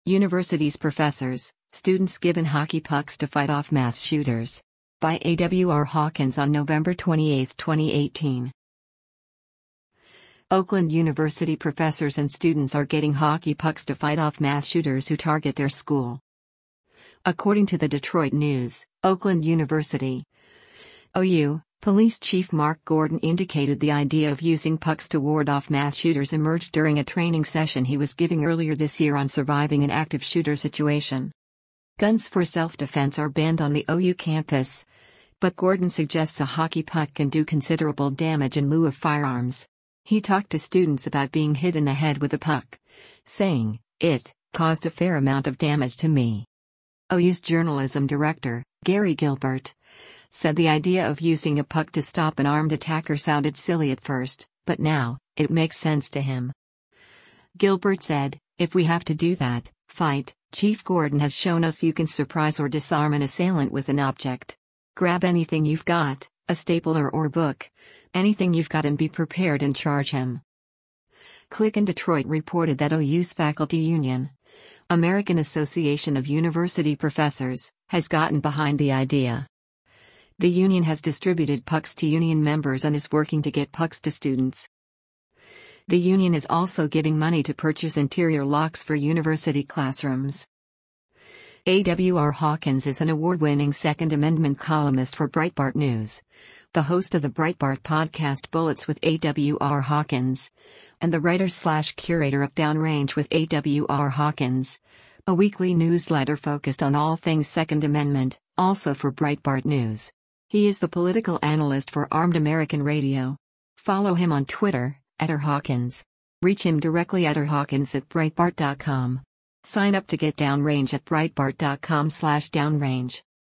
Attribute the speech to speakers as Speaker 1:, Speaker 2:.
Speaker 1: Universities professors, students given hockey pucks to fight off mass shooters. By A.W.R. Hawkins on November 28, 2018. Oakland University professors and students are getting hockey pucks to fight off mass shooters who target their school. According to the Detroit News, Oakland University OU Police Chief Mark Gordon indicated the idea of using pucks to ward off mass shooters emerged during a training session he was giving earlier this year on surviving an active shooter situation. Guns for self-defense are banned on the OU campus, but Gordon suggests a hockey puck can do considerable damage in lieu of firearms. He talked to students about being hit in the head with a puck, saying, "It caused a fair amount of damage to me." OU's journalism director, Gary Gilbert, said the idea of using a puck to stop an armed attacker sounded silly at first, but now, it makes sense to him. Gilbert said, "If we have to do that, fight, Chief Gordon has shown us you can surprise or disarm an assailant with an object. Grab anything you've got, a stapler or book, anything you've got, and be prepared and charge him." Click in Detroit reported that OU's faculty union, American Association of University Professors, has gotten behind the idea. The union has distributed pucks to union members and is working to get pucks to students. The union is also giving money to purchase interior locks for university classrooms. A.W.R. Hawkins is an award-winning Second Amendment columnist for Breitbart News, the host of the Breitbart podcast Bullets with A.W.R. Hawkins, and the writer/curator of Downrange with A.W.R. Hawkins, a weekly newsletter focused on all things Second Amendment, also for Breitbart News. He is the political analyst for Armed American Radio. Follow him on Twitter, @RHawkins. Reach him directly at rhawkins@breitbart.com. Sign up to get Downrange at breitbart.com/downrange.